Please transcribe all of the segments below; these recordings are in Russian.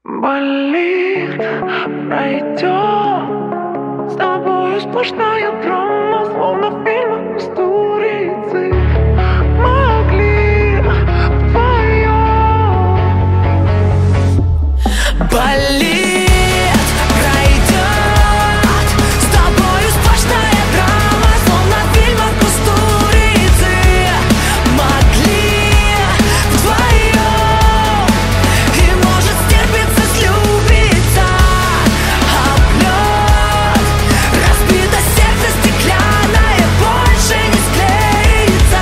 Болит, пройдет. С тобою сплошная драма, словно в фильмах Кустурицы. Могли вдвоем. Болит, пройдет. С тобою сплошная драма, словно в фильмах Кустурицы. Могли вдвоем. И может стерпится, слюбится. Облет. Разбито сердце стеклянное, больше не склеится.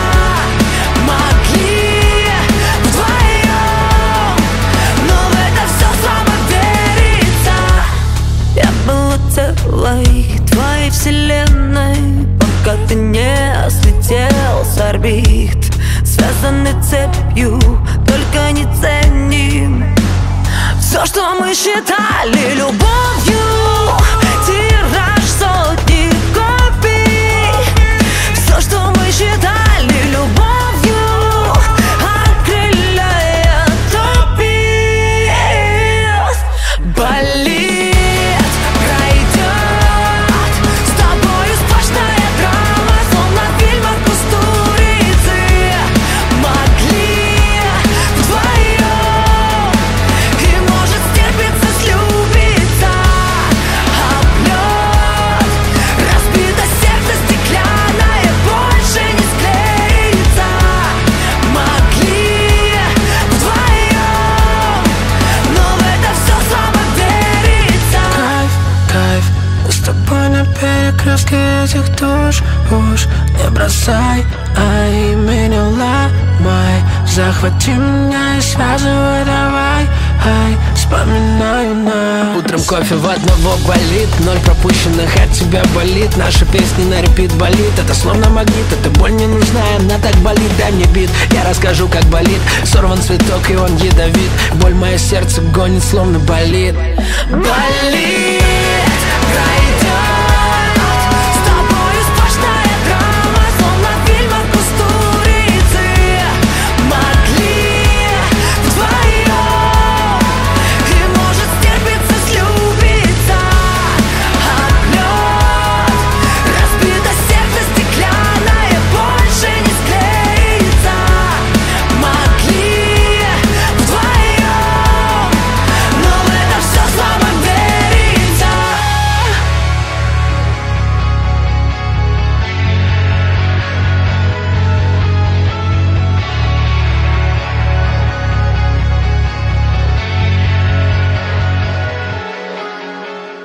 Могли вдвоем. Но в это все слабо верится. Я была целой твоей вселенной, пока ты не слетел с орбит. Связаны цепью, только не ценим все, что мы считали любовью. Тираж сотни копий. Все, что мы считали любовью, окрыляя топит. Болит, пройдет. С тобою сплошная драма, словно в фильмах Кустурицы. Могли вдвоем. И может стерпится, слюбится. Облет. Разбито сердце стеклянное, больше не склеится. Могли вдвоем. Но в это все слабо верится. Кайф, с тобой на перекрестке этих душ. Уж не бросай, ай, меня ломай. Захвати меня и связывай, давай. Ай, вспоминаю нас. Утром кофе в одного болит, 0 пропущенных от тебя болит. Наши песни на репит болит, это словно магнит. Эта боль не нужна, она так болит, дай мне бит. Я расскажу, как болит, сорван цветок и он ядовит. Боль мое сердце гонит, словно болит. Болит, пройдет.